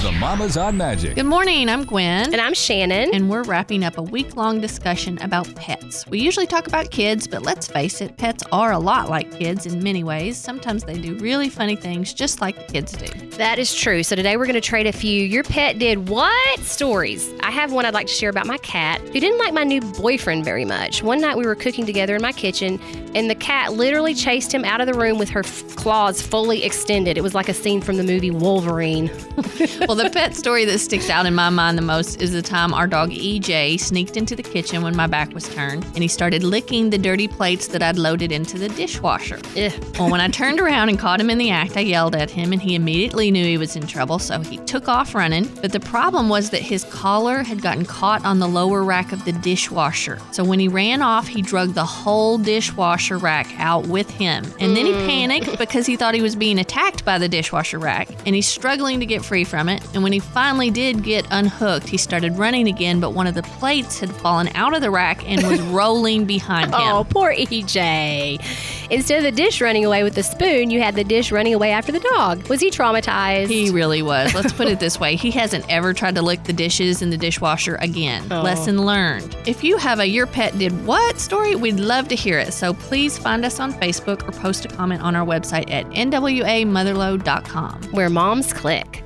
the Mamas on Magic. Good morning, I'm Gwen. And I'm Shannon. And we're wrapping up a week-long discussion about pets. We usually talk about kids, but let's face it, pets are a lot like kids in many ways. Sometimes they do really funny things just like the kids do. That is true. So today we're going to trade a few "Your pet did what?" stories. I have one I'd like to share about my cat, who didn't like my new boyfriend very much. One night we were cooking together in my kitchen, and the cat literally chased him out of the room with her claws fully extended. It was like a scene from the movie Wolverine. Well, the pet story that sticks out in my mind the most is the time our dog EJ sneaked into the kitchen when my back was turned, and he started licking the dirty plates that I'd loaded into the dishwasher. Ugh. Well, when I turned around and caught him in the act, I yelled at him, and he immediately knew he was in trouble, so he took off running. But the problem was that his collar had gotten caught on the lower rack of the dishwasher. So when he ran off, he dragged the whole dishwasher rack out with him. And then he panicked because he thought he was being attacked by the dishwasher rack, and he's struggling to get free from it. And when he finally did get unhooked, he started running again, but one of the plates had fallen out of the rack and was rolling behind him. Oh, poor EJ. Instead of the dish running away with the spoon, you had the dish running away after the dog. Was he traumatized? He really was. Let's put it this way. He hasn't ever tried to lick the dishes in the dishwasher again. Oh. Lesson learned. If you have a "Your Pet Did What" story, we'd love to hear it. So please find us on Facebook or post a comment on our website at nwamotherload.com. Where moms click.